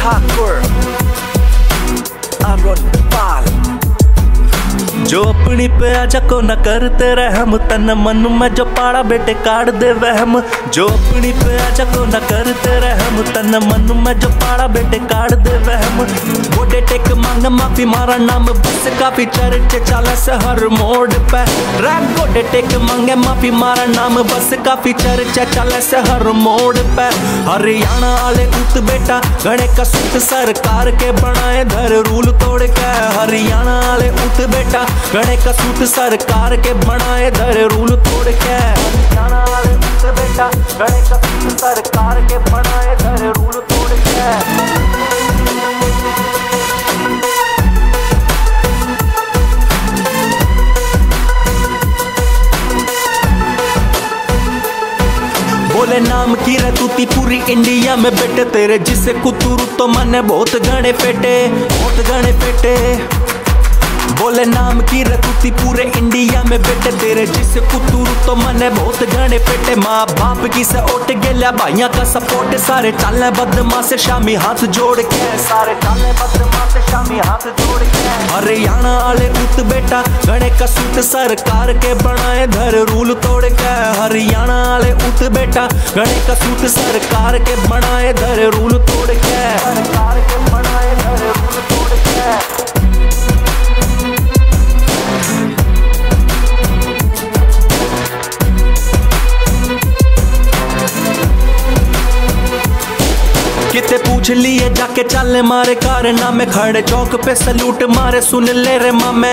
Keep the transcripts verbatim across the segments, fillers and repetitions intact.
ठाकुर अरुण पाल। जो अपनी पे आजा को न करते रहम, तन मन में जो पाड़ा बेटे काट दे वहम। जो अपनी पे आजा को न करते रहम, तन मन में जो पाड़ा बेटे काट दे वहम। गोडे टेक मांग माफी मारा नाम बस काफी चर्चे चाले से हर मोड़ पे। रैप गोडे टेक मांगे माफी मारा नाम बस काफी चर्चे चाले से हर मोड़ पे। हरियाणा वाले उत बेटा गणे का सूत सरकार के बनाए धर रूल तोड़ के। हरियाणा वाले उत बेटा गणे का सूत सरकार के बनाए धर रूल तोड़ के। हरियाणा वाले उत बेटा गणे का सूत सरकार के बनाए धर रूल तोड़ के। बोले नाम की रतूती पूरी इंडिया में बेटे तेरे जिसे कुतुरु तो मने बहुत गणे फेटे बहुत गणे फेटे। बोले नाम की रतूती पूरे इंडिया में बेटे तेरे जिसे कुतुरु तो मने बहुत गणे फेटे। माँ बाप की से ओट गेल्या भाइया का सपोर्ट सारे चाले बदमा से शामी हाथ जोड़ के। सारे चाले बदमा से शामी हाथ जोड़ के। हरियाणा वाले उत बेटा गणे का सूत सरकार के बनाए धर रूल तोड़ के। हरियाणा वाले उत बेटा गणे का सूत सरकार के बनाए धर रूल तोड़ के। सरकार के बनाए धर रूल तोड़ के। किते पूछ लिए जाके चल मारे कारनामे, खड़े चौक पे सलूट मारे सुन ले रे मामे।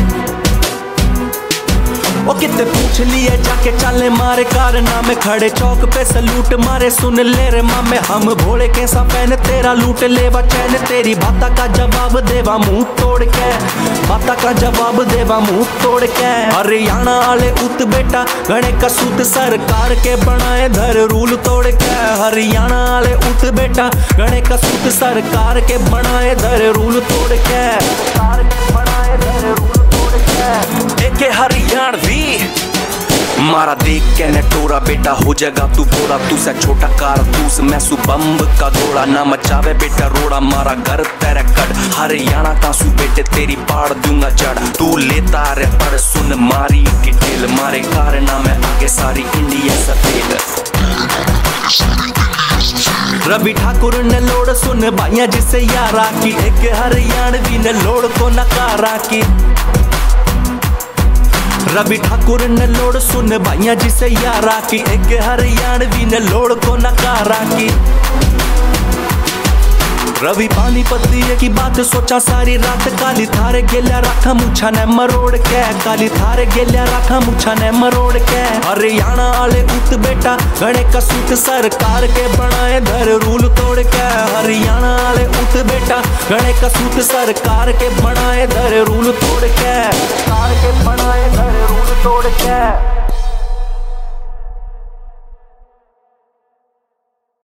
ओ किते पूछ लिए जाके चल मारे कारनामे, खड़े चौक पे सलूट मारे सुन ले रे मामे। हम भोले कैसा पहन तेरा लूट लेवा चैन, तेरी बाता का जवाब देवा मुंह तोड़ के। बाता का जवाब देवा मुंह तोड़ के। हरियाणा वाले उत बेटा गणे का सूत सरकार के बनाए धर रूल तोड़ के। हरियाणा वाले उत बेटा गणे का सूत सरकार के बनाए धर रूल तोड़ के। सरकार के बनाए धर रूल तोड़ के। एके हरियाणवी मारा देख के ने टोरा बेटा हो जाएगा तू बोरा। तू से छोटा कारतूस मैं सु बम्ब का घोड़ा, ना मचावे बेटा रोड़ा मारा घर तेरे कट। हरियाणा का सु बेटे तेरी पाड़ दूंगा जड़। तू लेता रे पर सुन मारी डिटेल, मारे कारनामे आगे सारी इंडिया सफेद। रवि ठाकुर ने लोड़ सुन भाइया जिसे यारा की, एक हरियाणवी ने लोड़ को नकारा की। रवि ठाकुर ने लोड़ सुन भाइया जिसे यारा की, एक हरियाणवी ने लोड़ को नकारा की। रवि पानीपती की बात सोचा सारी रात, काली थारे गेल्या राखा मुछा ने मरोड़ के। काली थारे गेल्या राखा मुछा ने मरोड़ के। हरियाणा वाले उत बेटा गणे का सूत सरकार के बनाए धर रूल तोड़ के। हरियाणा वाले उत बेटा गणे का सूत सरकार के बनाए धर रूल तोड़ के। सरकार के बनाए धर रूल तोड़ के।